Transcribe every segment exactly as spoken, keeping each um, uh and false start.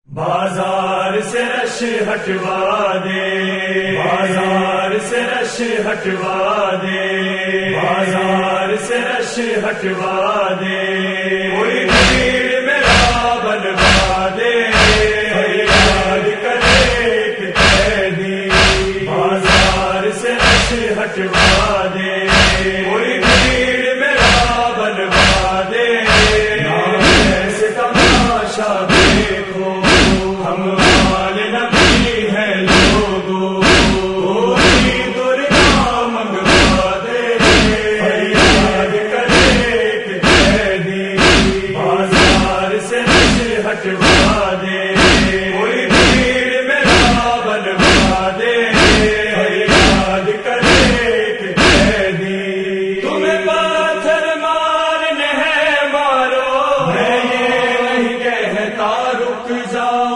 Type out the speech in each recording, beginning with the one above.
بازار سے رش ہٹوا دے، بازار سے رش ہٹوا دے، بازار سے رش ہٹوا دے، کوئی بھیڑ میرا بنوا دے، فریاد کرے کہ قیدی بازار سے رش ہٹوا دے، کوئی بھیڑ میرا بنوا دے، نام ایسے تماشا دیکھو ہم والے نبی ہیں لوگوں، کوئی دریا منگوا دے، فریاد کرے کہ قیدی بازار سے رش ہٹوا دے، کوئی بھیڑ میرا بنوا دے، فریاد کرے کہ قیدی تمہیں پتھر مارنے ہیں مارو، میں یہ نہیں کہتا رک جاؤ،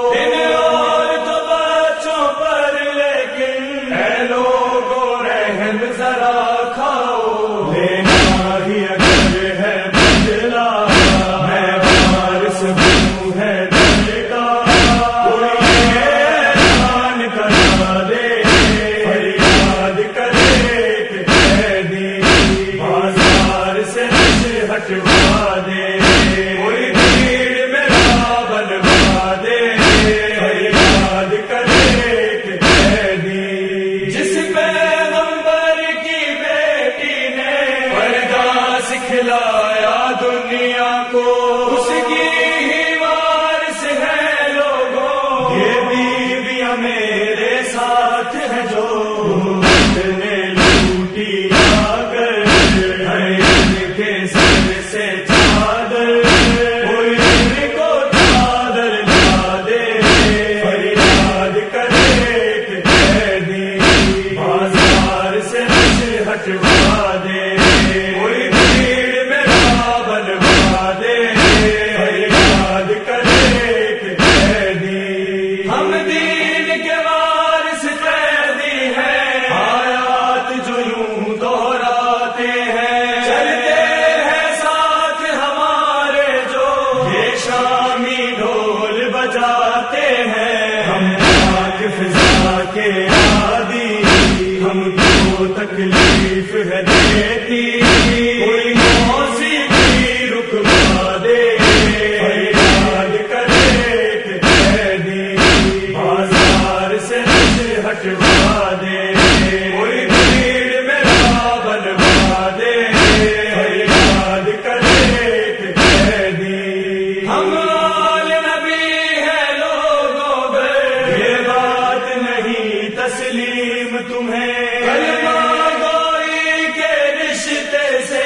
ذرا کھاؤ، لینا ہی اگر ہے بدلا، میں وارث ہوں ہے دل کا، کوئی اعلان کرا دے، فریاد کرے کہ قیدی بازار سے رش ہٹوا دے، کوئی بھیڑ میرا بنوا دے، فریاد کرے کہ قیدی جس پہ کھلایا دنیا کو، اس کی ہی وارث ہے لوگوں، یہ بیویاں میرے ساتھ ہے جو نے لوٹی آ کر ان کے سر سے چادر، کوئی ان کو چادر لا دے، فریاد کرے کہ قیدی بازار سے رش ہٹوا دے، کوئی ہم دین کے وارث قیدی ہیں، آیات جو یوں دہراتے ہیں، چلتے ہیں ساتھ ہمارے جو یہ شامی ڈھول بجاتے ہیں، ہم پاک فضا کے عادی، ہم کو تکلیف ہے دیتی، کوئی موسیقی رکوا دے، فریاد کرے کہ قیدی بازار سے رش ہٹوا دے، کوئی بھیڑ میرا بنوا دے، فریاد کرے کہ قیدی ہم آل نبی ہے لوگوں گئے، یہ بات نہیں تسلیم تمہیں، کلمہ گوئی کے رشتے سے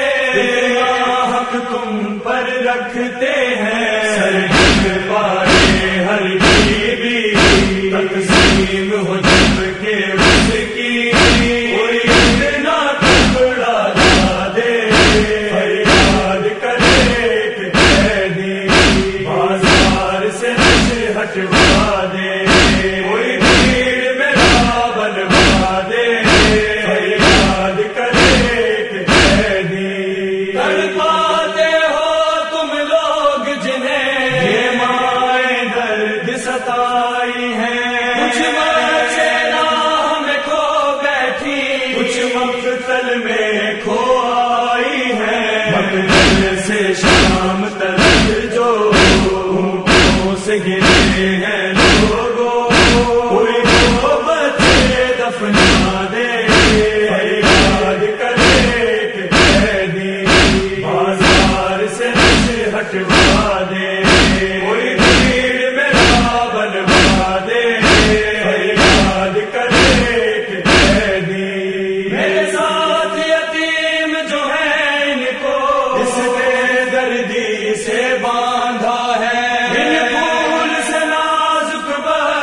حق تم پر رکھتے ہیں، سر پارے ہر بیوی تقسیم ہو جب کے اس کی، کوئی اتنا ٹکڑا لا دے، فریاد کرے کہ قیدی بازار سے رش ہٹوا دے، کوئی بھیڑ میرا بنوا دے، فریاد کرے کہ قیدی تڑپاتے ہو تم لوگ جنہیں یہ مائیں درد ستائی ہیں، کچھ بچے راہ میں کھو بیٹھی، کچھ مقتل میں کھو آئی ہیں، مقتل سے شام تک جو اونٹوں سے گرے ہیں لوگوں، کوئی دو بچے دفنا دے، فریاد کرے کہ قیدی بازار سے رش ہٹوا دے، کوئی بھیڑ میرا بنوا دے، فریاد کرے کہ قیدی میرے ساتھ یتیم جو ہے ان کو اس بے دردی سے باندھا ہے، ان پھول سے نازک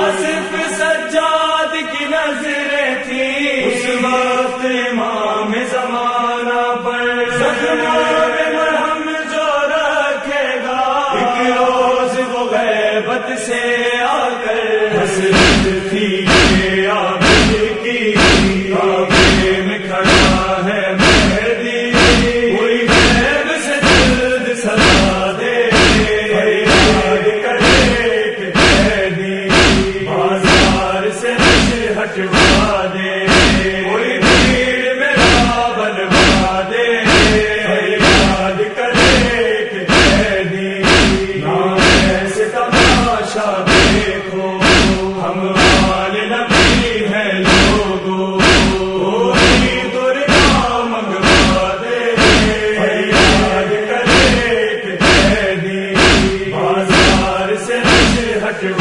آصف سجاد کی نظریں تھیں اس وقت امام زمانہ پر، زخموں میں مرہم جو رکھے گا ایک روز وہ غیبت سے آ کر، حسرت تھی کہ عابد کی کعبے میں کھڑا ہے مہدی، کوئی غیب سے جلد سزا دے فریاد کرے کہ قیدی بازار سے نشر ہٹوا دے، کوئی بھیڑ میں راہ بنوا دے فریاد کرے کہ قیدی نام ایسے تماشا دیکھو ہم آل نبی ہیں لوگو، کوئی دریا منگوا دے فریاد کرے کہ قیدی بازار سے نشر ہٹوا